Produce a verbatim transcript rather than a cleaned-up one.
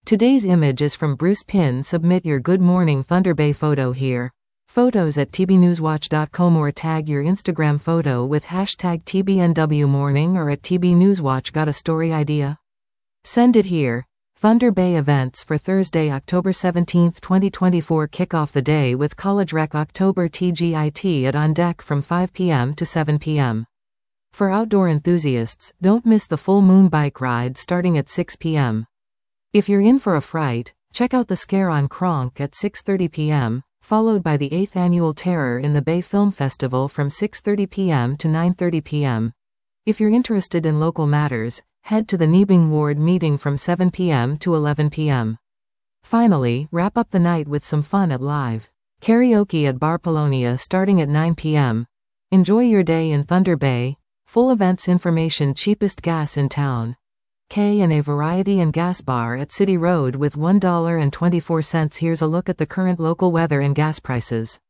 Today's image is from Bruce Pin. Submit your Good Morning Thunder Bay photo here. Photos at t b newswatch dot com or tag your Instagram photo with hashtag T B N W morning or at T B Newswatch. Got a story idea? Send it here. Thunder Bay events for Thursday, October seventeenth, twenty twenty-four. Kick off the day with College Rec October T G I T at On Deck from five p m to seven p m For outdoor enthusiasts, don't miss the full moon bike ride starting at six p m If you're in for a fright, check out the Scare on Kronk at six thirty p m, followed by the eighth Annual Terror in the Bay Film Festival from six thirty p m to nine thirty p m If you're interested in local matters, head to the Niebing Ward meeting from seven p m to eleven p m Finally, wrap up the night with some fun at live karaoke at Bar Polonia starting at nine p m Enjoy your day in Thunder Bay. Full events information. Cheapest gas in town. K and A Variety and Gas Bar at City Road with one dollar and twenty-four cents. Here's a look at the current local weather and gas prices.